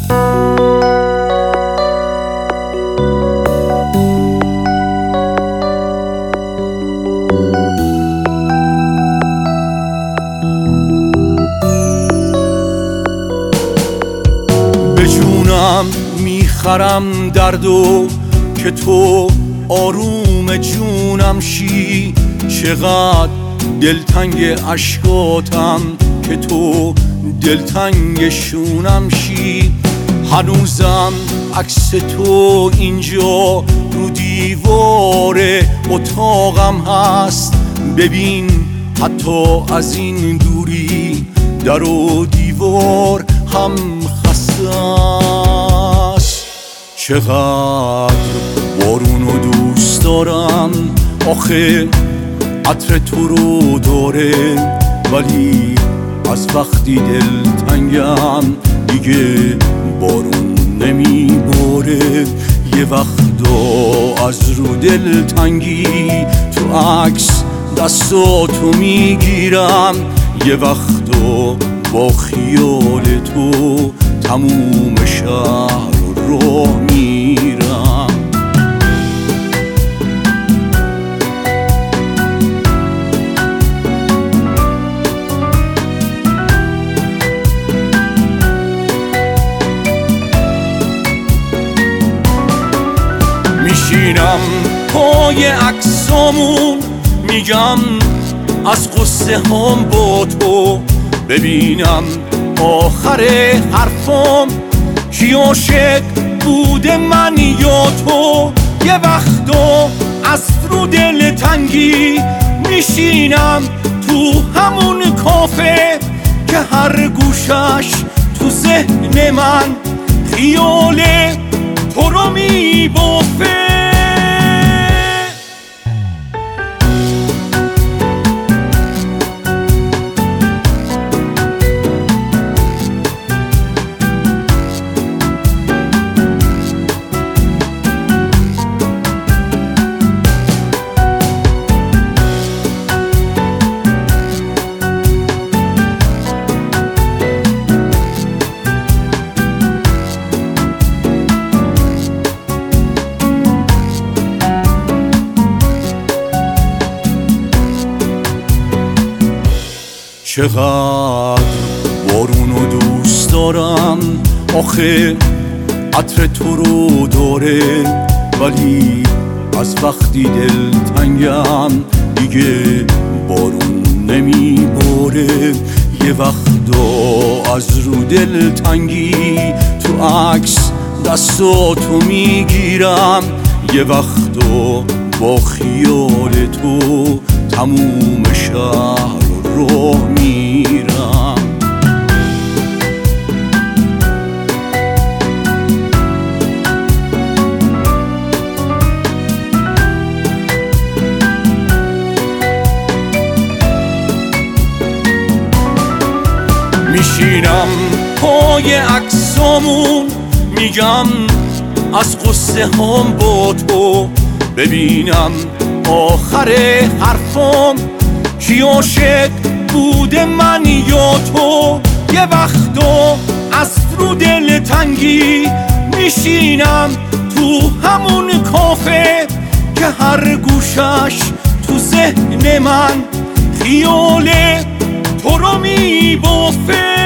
به جونم میخرم دردو که تو آروم جونم شی، چقدر دلتنگ عشقاتم که تو دلتنگ شونم شی. هنوزم عکس تو اینجا رو دیوار اتاقم هست، ببین حتی از این دوری در و دیوار هم خسته است. چقدر بارونو دوست دارم، آخه عطر تو رو داره، ولی از وقتی دلتنگم دیگه بارون نمیباره. یه وقتا از رو دلتنگی تو عکس دستاتو میگیرم، یه وقتا با خیال تو تموم شهر رو میرم. میشینم پای عکسامون، میگم از قصه هم با تو، ببینم آخر حرفام کی عاشق بوده من یا تو. یه وقتا از رو دلتنگی میشینم تو همون کافه که هر گوشش تو ذهن من خیال تو رو میبافه. چقدر بارونو دوست دارم، آخه عطر تو رو داره، ولی از وقتی دلتنگم دیگه بارون نمیباره. یه وقتا از رو دلتنگی تو عکس دستاتو میگیرم، یه وقتا با خیال تو تموم شهر رو میرم. میشینم پای عکسامون، میگم از قصه هم با تو، ببینم آخر حرفام کی عاشق بوده من یا تو. یه وقتا از رو دلتنگی میشینم تو همون کافه که هر گوشش تو ذهن من خیال تو رو میبافه.